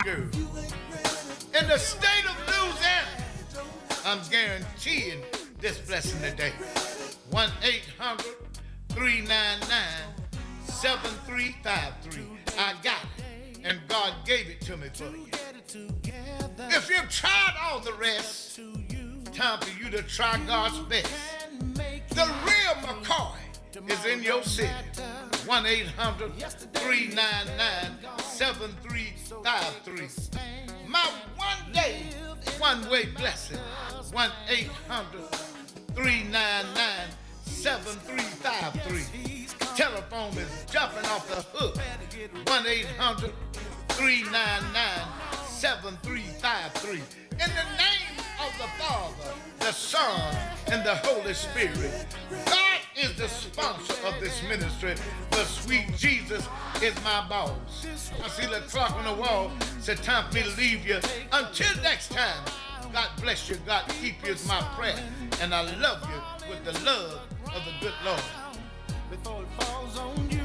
girl. In the state of Louisiana, I'm guaranteeing this blessing today. 1-800-399-7353. I got it, and God gave it to me for you. If you've tried all the rest, time for you to try God's best. The real McCoy is in your city. 1-800-399-7353. My one day, one-way blessing. 1-800-399-7353. Telephone is jumping off the hook. 1-800-399-7353. In the name of the Father, the Son, and the Holy Spirit. God is the sponsor of this ministry, but sweet Jesus is my boss. I see the clock on the wall. It's time for me to leave you. Until next time, God bless you. God keep you is my prayer. And I love you with the love of the good Lord. Before it falls on you.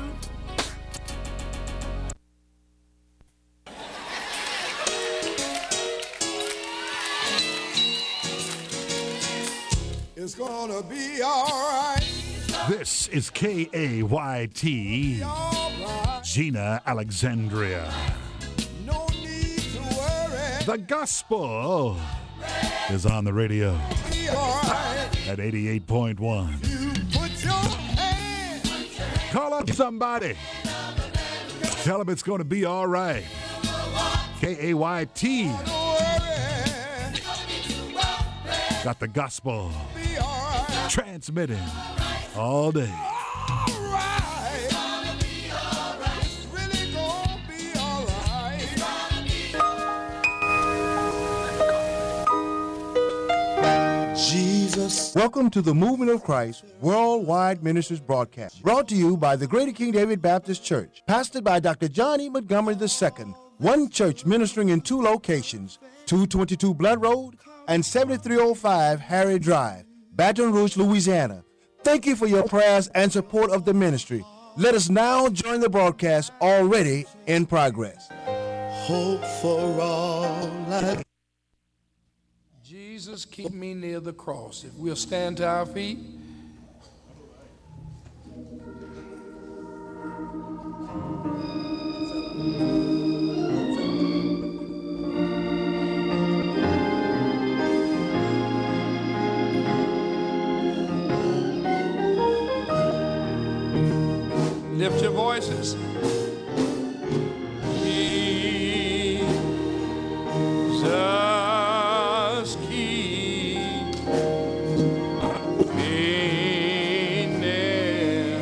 It's gonna be all right. This is KAYT, Right. Gina Alexandria. No need to worry. The gospel is on the radio Be all right. at 88.1. You put your hand. Call up somebody. Tell them it's going to be all right. KAYT Don't worry. got the gospel Be all right. transmitting all day. All right. It's really gonna be all right. Jesus. Welcome to the Movement of Christ Worldwide Ministries broadcast, brought to you by the Greater King David Baptist Church, pastored by Dr. John E. Montgomery II, one church ministering in two locations, 222 Blood Road and 7305 Harry Drive, Baton Rouge, Louisiana. Thank you for your prayers and support of the ministry. Let us now join the broadcast already in progress. Hope for all life. Jesus, keep me near the cross. If we'll stand to our feet. Lift your voices. Jesus, keep me near.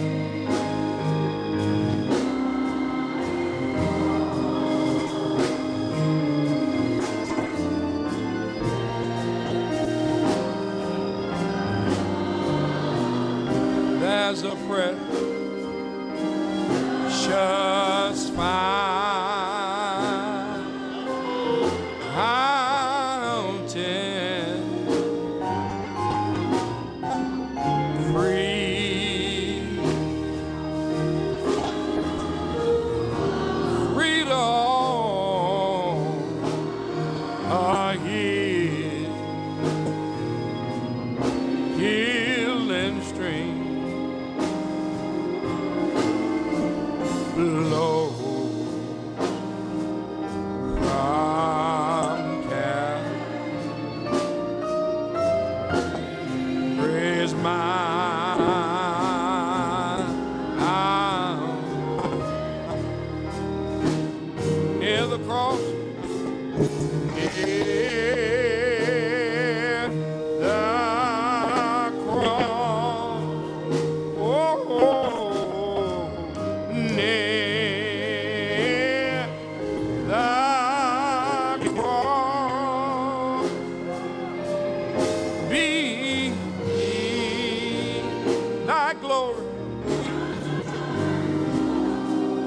There's a precious fountain, free, freedom here, healing stream flow from Calvary's mine. Near the cross, near the cross, oh, near the cross, be thy glory.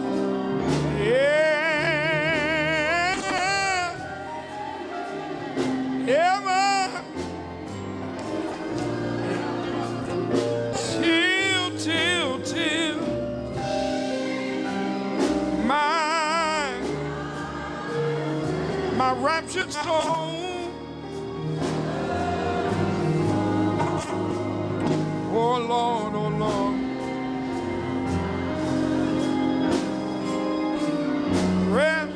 Yeah. my raptured soul. Oh Lord, oh Lord. Rest.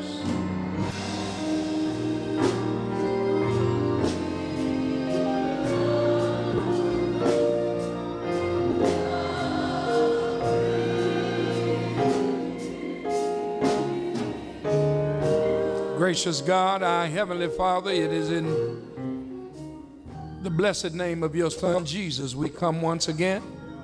Gracious God, our Heavenly Father, it is in the blessed name of your Son, Jesus, we come once again,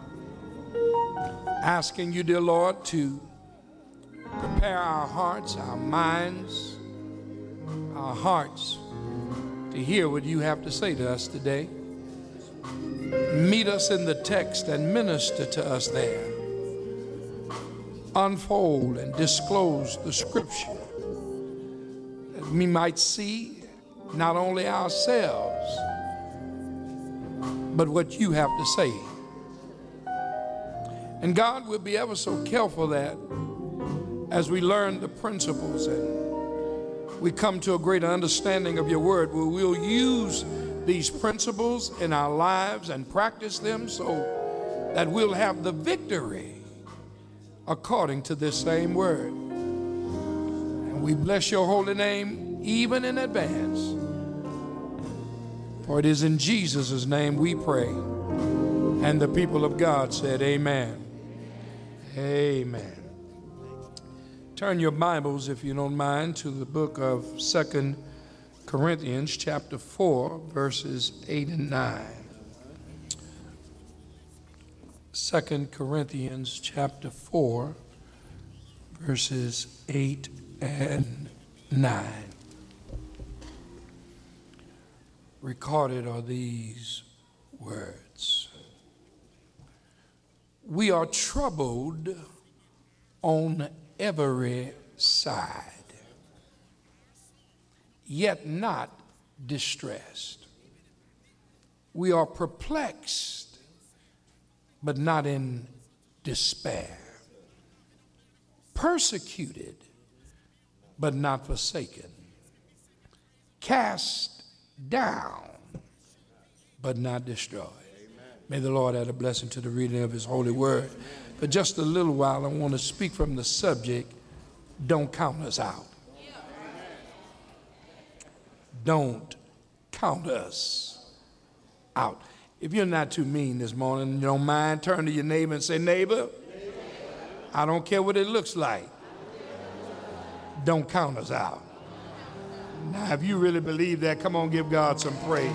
asking you, dear Lord, to prepare our hearts, our minds, our hearts to hear what you have to say to us today. Meet us in the text and minister to us there. Unfold and disclose the scripture that we might see not only ourselves, but what you have to say. And God will be ever so careful that as we learn the principles and we come to a greater understanding of your word, we will use these principles in our lives and practice them so that we'll have the victory according to this same word. And we bless your holy name even in advance. For it is in Jesus' name we pray. And the people of God said, amen. Amen. Turn your Bibles, if you don't mind, to the book of 2 Corinthians chapter 4, verses 8 and 9. 2 Corinthians chapter 4, verses 8 and 9. Recorded are these words. We are troubled on every side, yet not distressed. We are perplexed, but not in despair. Persecuted, but not forsaken. Cast down, but not destroyed. May the Lord add a blessing to the reading of his holy word. For just a little while, I want to speak from the subject, don't count us out. Don't count us out. If you're not too mean this morning, you don't mind, turn to your neighbor and say, neighbor, I don't care what it looks like. Don't count us out. Now, if you really believe that, come on, give God some praise.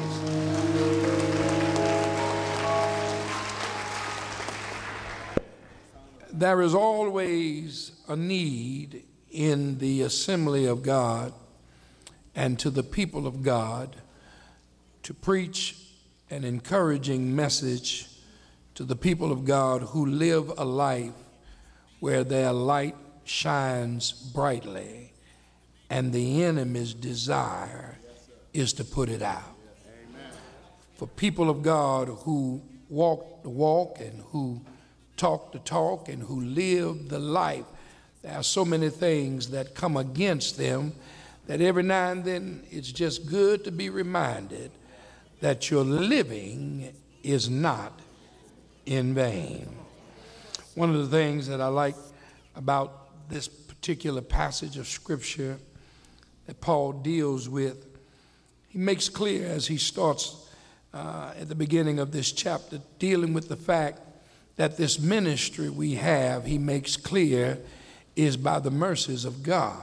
There is always a need in the assembly of God and to the people of God to preach an encouraging message to the people of God who live a life where their light shines brightly and the enemy's desire is to put it out. For people of God who walk the walk and who talk the talk and who live the life, there are so many things that come against them that every now and then it's just good to be reminded that your living is not in vain. One of the things that I like about this particular passage of scripture that Paul deals with, he makes clear as he starts at the beginning of this chapter, dealing with the fact that this ministry we have, he makes clear, is by the mercies of God.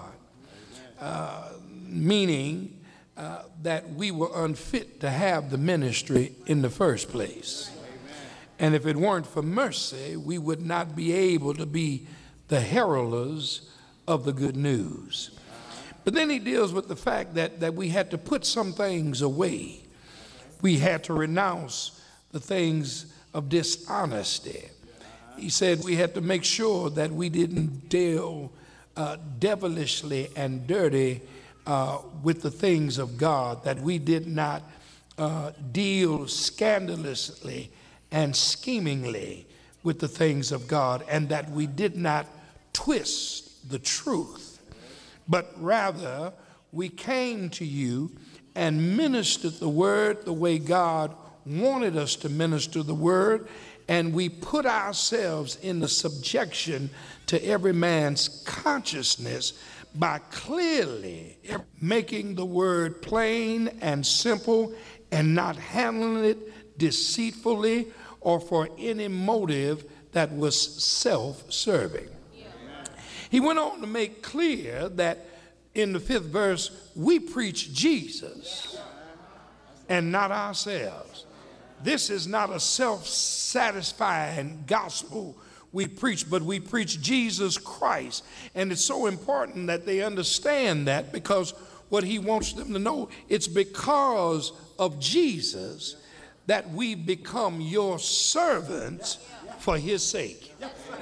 Meaning that we were unfit to have the ministry in the first place. And if it weren't for mercy, we would not be able to be the heralders of the good news. But then he deals with the fact that we had to put some things away. We had to renounce the things of dishonesty. He said we had to make sure that we didn't deal devilishly and dirty with the things of God, that we did not deal scandalously and schemingly with the things of God, and that we did not twist the truth, but rather we came to you and ministered the word the way God wanted us to minister the word, and we put ourselves in the subjection to every man's consciousness by clearly making the word plain and simple and not handling it deceitfully or for any motive that was self-serving. He went on to make clear that in the 5th verse, we preach Jesus and not ourselves. This is not a self-satisfying gospel we preach, but we preach Jesus Christ. And it's so important that they understand that, because what he wants them to know, it's because of Jesus that we become your servants for his sake.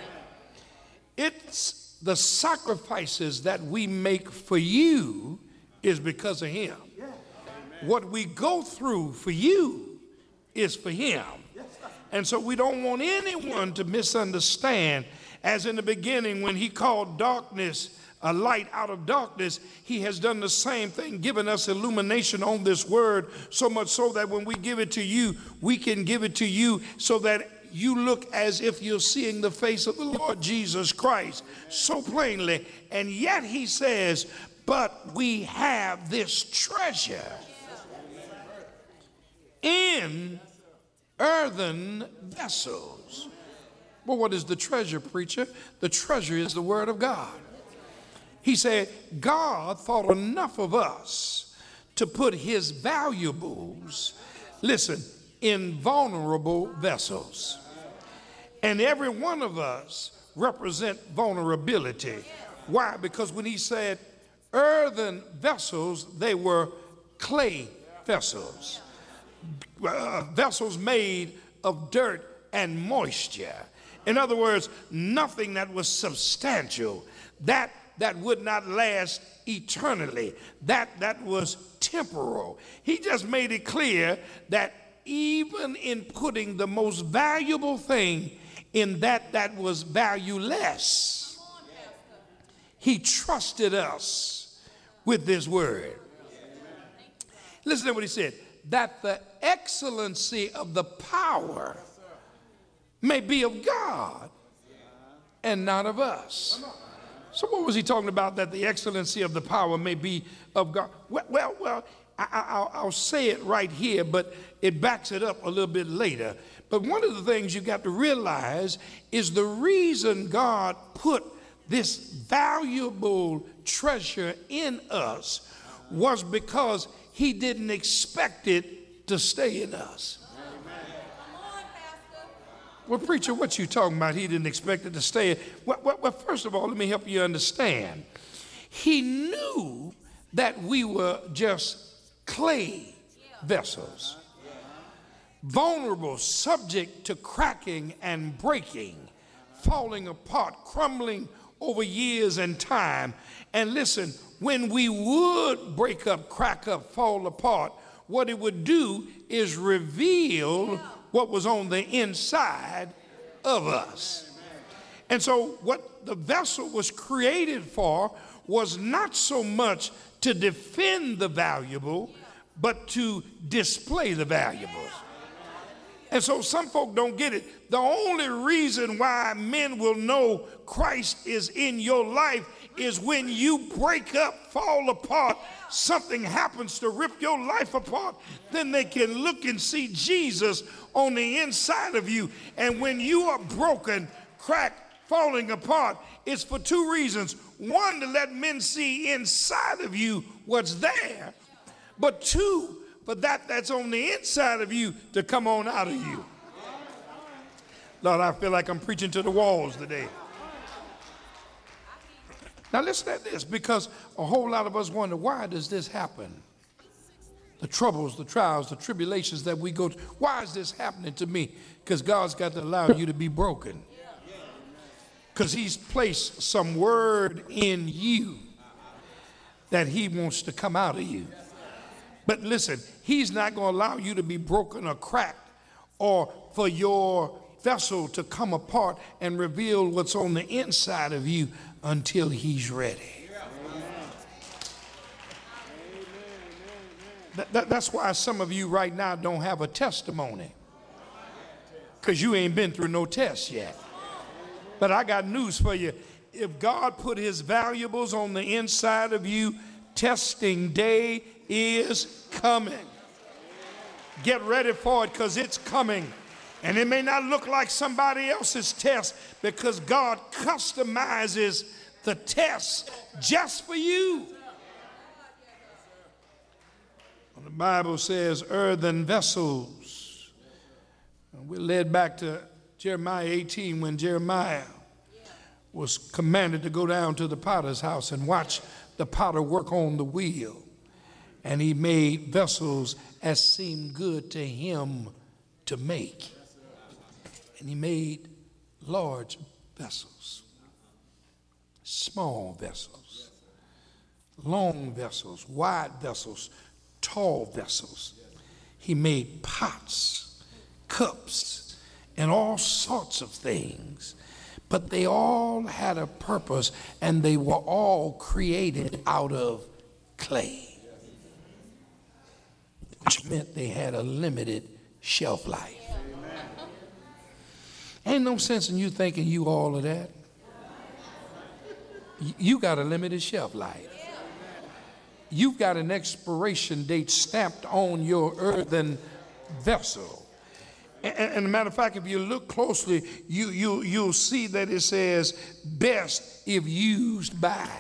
It's the sacrifices that we make for you is because of him. What we go through for you is for him. And so we don't want anyone to misunderstand, as in the beginning when he called darkness a light out of darkness, he has done the same thing, given us illumination on this word, so much so that when we give it to you, we can give it to you so that you look as if you're seeing the face of the Lord Jesus Christ so plainly. And yet he says, but we have this treasure in earthen vessels. Well, what is the treasure, preacher? The treasure is the word of God. He said, God thought enough of us to put his valuables, listen, in vulnerable vessels. And every one of us represent vulnerability. Why? Because when he said earthen vessels, they were clay vessels. Vessels made of dirt and moisture. In other words, nothing that was substantial, that would not last eternally, that was temporal. He just made it clear that even in putting the most valuable thing in that was valueless, he trusted us with this word. Listen to what he said, that the excellency of the power may be of God and not of us. So what was he talking about, that the excellency of the power may be of God? Well, I'll say it right here, but it backs it up a little bit later. But one of the things you got to realize is the reason God put this valuable treasure in us was because he didn't expect it to stay in us. Well, preacher, what you talking about? He didn't expect it to stay. Well, first of all, let me help you understand. He knew that we were just clay vessels, vulnerable, subject to cracking and breaking, falling apart, crumbling over years and time. And listen, when we would break up, crack up, fall apart, what it would do is reveal what was on the inside of us. And so what the vessel was created for was not so much to defend the valuable, but to display the valuables. And so some folk don't get it. The only reason why men will know Christ is in your life is when you break up, fall apart, something happens to rip your life apart, then they can look and see Jesus on the inside of you. And when you are broken, cracked, falling apart, it's for two reasons. One, to let men see inside of you what's there, but two, for that's on the inside of you to come on out of you. Lord, I feel like I'm preaching to the walls today. Now listen at this, because a whole lot of us wonder, why does this happen? The troubles, the trials, the tribulations that we go through. Why is this happening to me? Because God's got to allow you to be broken. Because he's placed some word in you that he wants to come out of you. But listen, he's not going to allow you to be broken or cracked, or for your vessel to come apart and reveal what's on the inside of you until he's ready. That's why some of you right now don't have a testimony, because you ain't been through no test yet. But I got news for you. If God put his valuables on the inside of you, testing day is coming. Get ready for it, because it's coming. And it may not look like somebody else's test, because God customizes the test just for you. The Bible says earthen vessels. We're led back to Jeremiah 18 when Jeremiah was commanded to go down to the potter's house and watch the potter work on the wheel. And he made vessels as seemed good to him to make. And he made large vessels, small vessels, long vessels, wide vessels, tall vessels. He made pots, cups, and all sorts of things. But they all had a purpose, and they were all created out of clay, which meant they had a limited shelf life. Ain't no sense in you thinking you all of that. You got a limited shelf life. You've got an expiration date stamped on your earthen vessel. And as a matter of fact, if you look closely, you'll see that it says best if used by.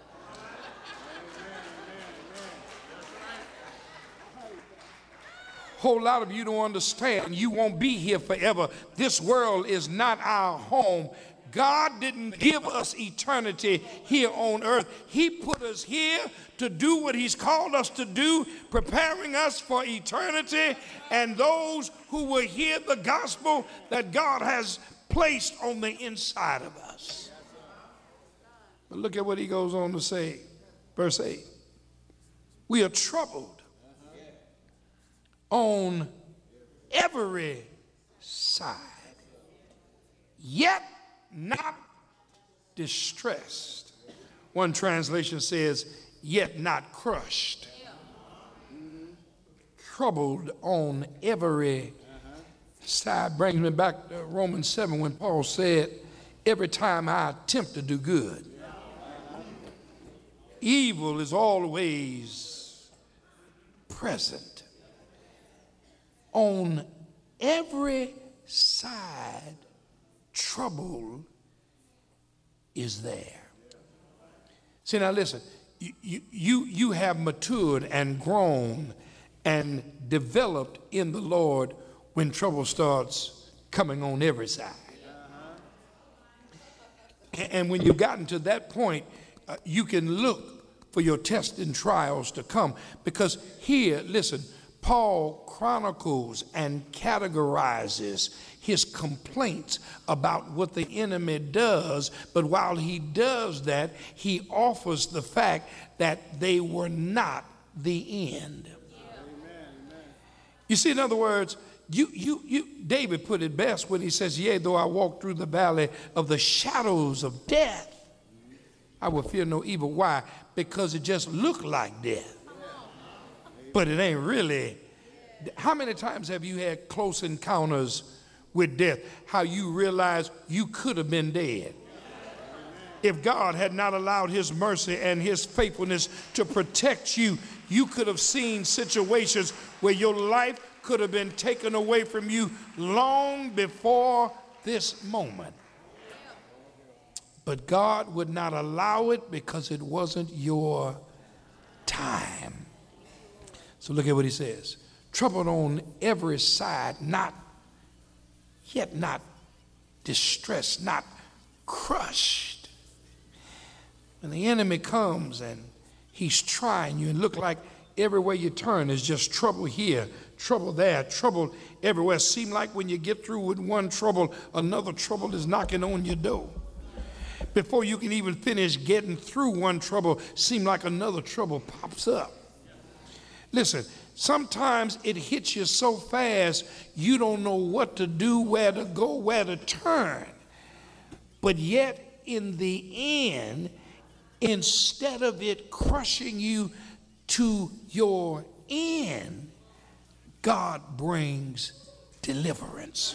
Whole lot of you don't understand. You won't be here forever. This world is not our home. God didn't give us eternity here on earth. He put us here to do what he's called us to do, preparing us for eternity, and those who will hear the gospel that God has placed on the inside of us. But look at what he goes on to say, verse 8. We are troubled on every side, yet not distressed. One translation says, yet not crushed. Troubled on every side. Brings me back to Romans 7 when Paul said, every time I attempt to do good, evil is always present. On every side, trouble is there. See, now listen, you have matured and grown and developed in the Lord when trouble starts coming on every side. And when you've gotten to that point, you can look for your tests and trials to come, because here, listen, Paul chronicles and categorizes his complaints about what the enemy does, but while he does that, he offers the fact that they were not the end. You see, in other words, David put it best when he says, yea, though I walk through the valley of the shadows of death, I will fear no evil. Why? Because it just looked like death. But it ain't really. How many times have you had close encounters with death? How you realize you could have been dead. If God had not allowed his mercy and his faithfulness to protect you, you could have seen situations where your life could have been taken away from you long before this moment. But God would not allow it because it wasn't your time. So look at what he says. Troubled on every side, yet not distressed, not crushed. When the enemy comes and he's trying you and look like everywhere you turn is just trouble here, trouble there, trouble everywhere. Seem like when you get through with one trouble, another trouble is knocking on your door. Before you can even finish getting through one trouble, seem like another trouble pops up. Listen, sometimes it hits you so fast, you don't know what to do, where to go, where to turn. But yet, in the end, instead of it crushing you to your end, God brings deliverance.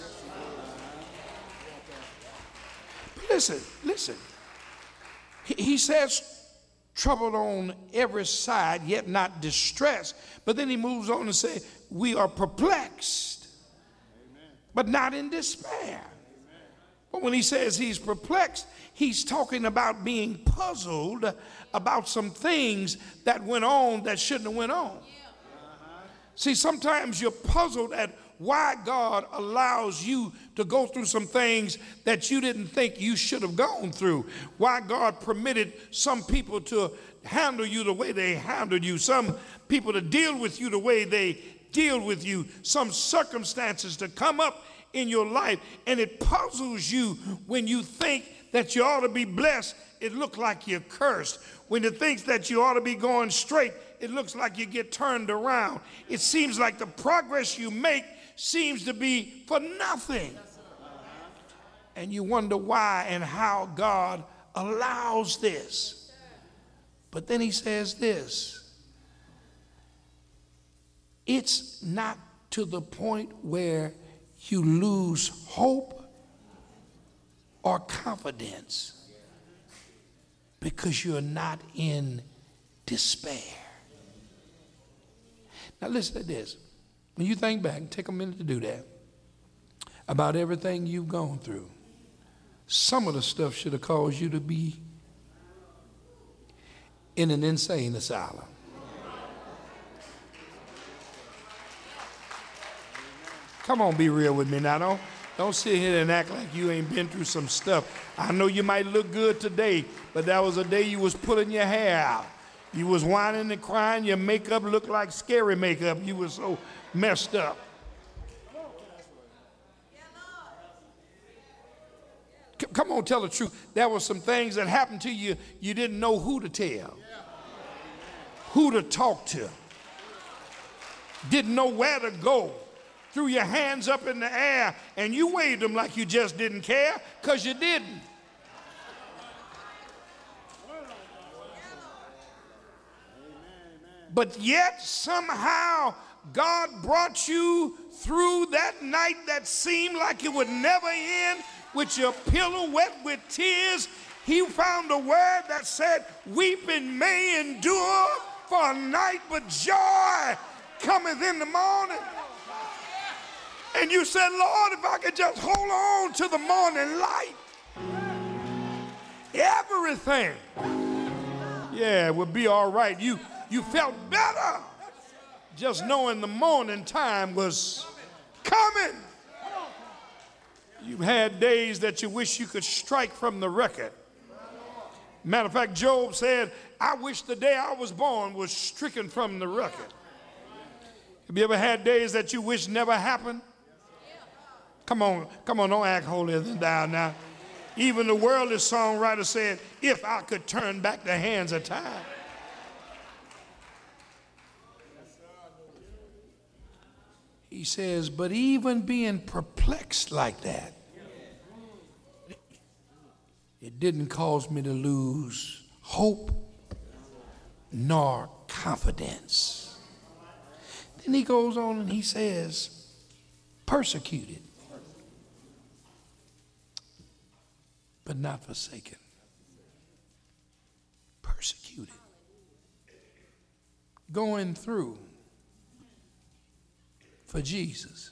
But listen. He says, troubled on every side, yet not distressed. But then he moves on and says, we are perplexed, but not in despair. But when he says he's perplexed, he's talking about being puzzled about some things that went on that shouldn't have went on. See, sometimes you're puzzled at why God allows you to go through some things that you didn't think you should have gone through. Why God permitted some people to handle you the way they handled you, some people to deal with you the way they deal with you, some circumstances to come up in your life, and it puzzles you when you think that you ought to be blessed, it looks like you're cursed. When you think that you ought to be going straight, it looks like you get turned around. It seems like the progress you make seems to be for nothing. And you wonder why and how God allows this. But then he says this, it's not to the point where you lose hope or confidence because you're not in despair. Now listen to this. When you think back, take a minute to do that, about everything you've gone through, some of the stuff should have caused you to be in an insane asylum. Come on, be real with me now. Don't sit here and act like you ain't been through some stuff. I know you might look good today, but that was a day you was pulling your hair out. You was whining and crying. Your makeup looked like scary makeup. You was so messed up. Come on, tell the truth. There were some things that happened to you, you didn't know who to tell, who to talk to, didn't know where to go. Threw your hands up in the air and you waved them like you just didn't care, because you didn't. But yet somehow God brought you through that night that seemed like it would never end, with your pillow wet with tears. He found a word that said, weeping may endure for a night, but joy cometh in the morning. And you said, Lord, if I could just hold on to the morning light, everything, would be all right. You felt better just knowing the morning time was coming. You've had days that you wish you could strike from the record. Matter of fact, Job said, I wish the day I was born was stricken from the record. Have you ever had days that you wish never happened? Come on, don't act holier than thou now. Even the worldly songwriter said, if I could turn back the hands of time. He says, but even being perplexed like that, it didn't cause me to lose hope nor confidence. Then he goes on and he says, persecuted, but not forsaken. Persecuted. Going through for Jesus.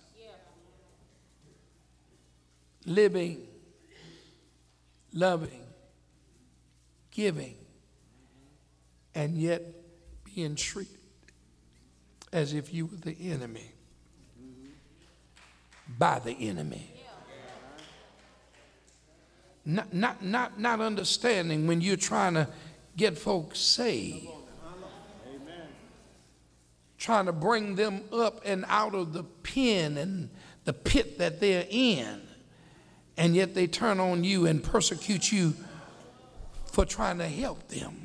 Living, loving, giving, and yet being treated as if you were the enemy by the enemy. Not understanding when you're trying to get folks saved, trying to bring them up and out of the pen and the pit that they're in, and yet they turn on you and persecute you for trying to help them.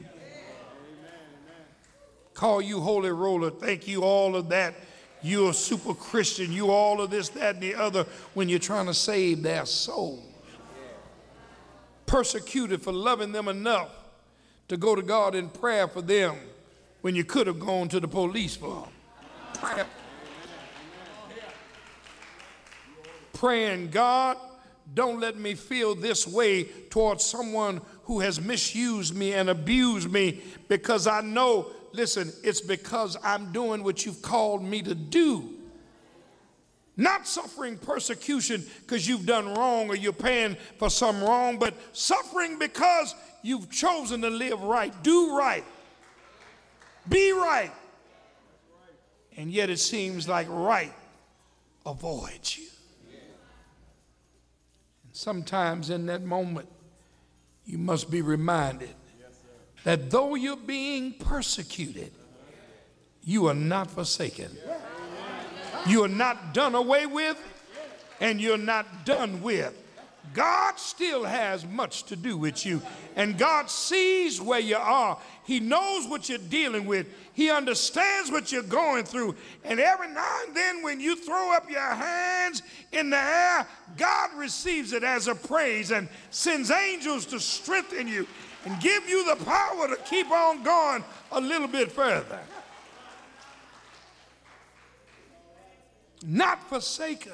Call you holy roller, think you all of that, you're a super Christian, you all of this, that, and the other, when you're trying to save their soul. Persecuted for loving them enough to go to God in prayer for them when you could have gone to the police for them. Praying, God, don't let me feel this way towards someone who has misused me and abused me, because I know, listen, it's because I'm doing what you've called me to do. Not suffering persecution because you've done wrong or you're paying for some wrong, but suffering because you've chosen to live right, do right, be right. And yet it seems like right avoids you. And sometimes in that moment, you must be reminded that though you're being persecuted, you are not forsaken. You are not done away with, and you're not done with. God still has much to do with you, and God sees where you are. He knows what you're dealing with. He understands what you're going through, and every now and then when you throw up your hands in the air, God receives it as a praise and sends angels to strengthen you and give you the power to keep on going a little bit further. Not forsaken.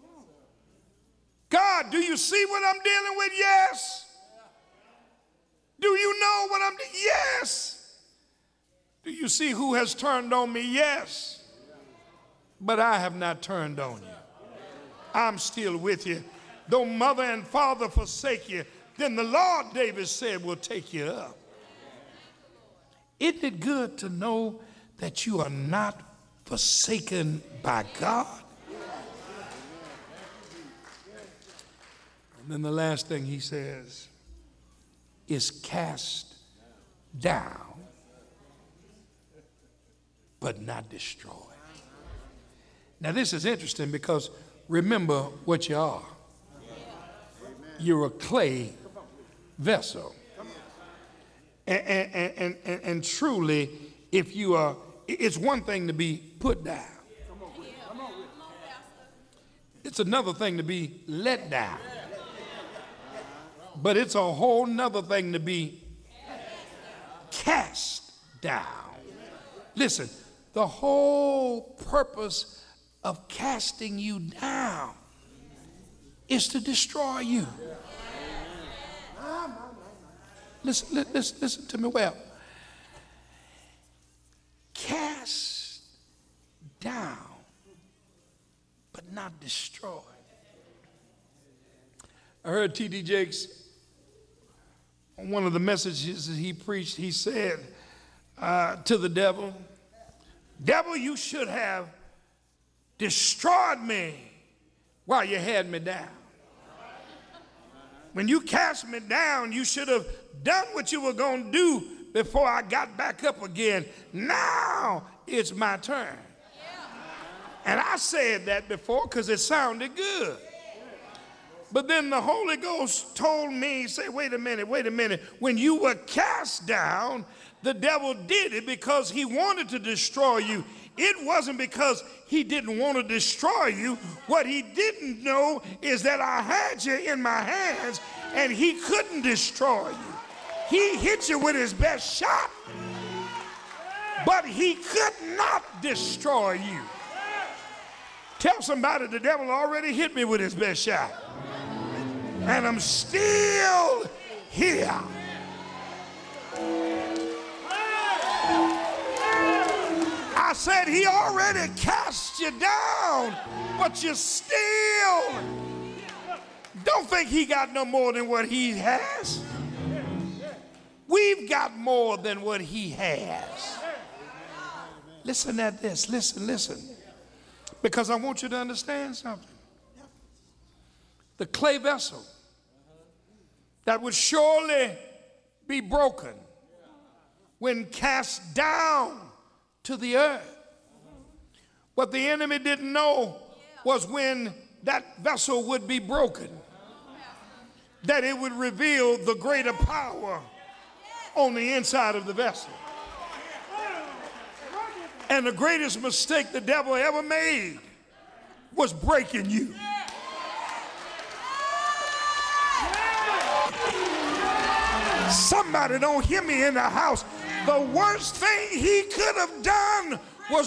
God, do you see what I'm dealing with? Yes. Do you know what I'm doing? Yes. Do you see who has turned on me? Yes. But I have not turned on you. I'm still with you. Though mother and father forsake you, then the Lord, David said, will take you up. Isn't it good to know that you are not forsaken by God? And then the last thing he says is cast down, but not destroyed. Now this is interesting because remember what you are. You're a clay vessel. And truly, if you are, it's one thing to be put down. It's another thing to be let down. But it's a whole nother thing to be cast down. Listen, the whole purpose of casting you down is to destroy you. Listen to me well. Cast down, but not destroyed. I heard T.D. Jakes on one of the messages that he preached. He said to the devil, "Devil, you should have destroyed me while you had me down. When you cast me down, you should have done what you were going to do before I got back up again. Now it's my turn." And I said that before because it sounded good. But then the Holy Ghost told me, say, wait a minute. When you were cast down, the devil did it because he wanted to destroy you. It wasn't because he didn't want to destroy you. What he didn't know is that I had you in my hands and he couldn't destroy you. He hit you with his best shot, but he could not destroy you. Tell somebody, the devil already hit me with his best shot, and I'm still here. I said he already cast you down, but you still don't think he got no more than what he has. We've got more than what he has. Listen at this, listen. Because I want you to understand something. The clay vessel that would surely be broken when cast down to the earth. What the enemy didn't know was when that vessel would be broken, that it would reveal the greater power on the inside of the vessel. And the greatest mistake the devil ever made was breaking you. Somebody don't hear me in the house. The worst thing he could have done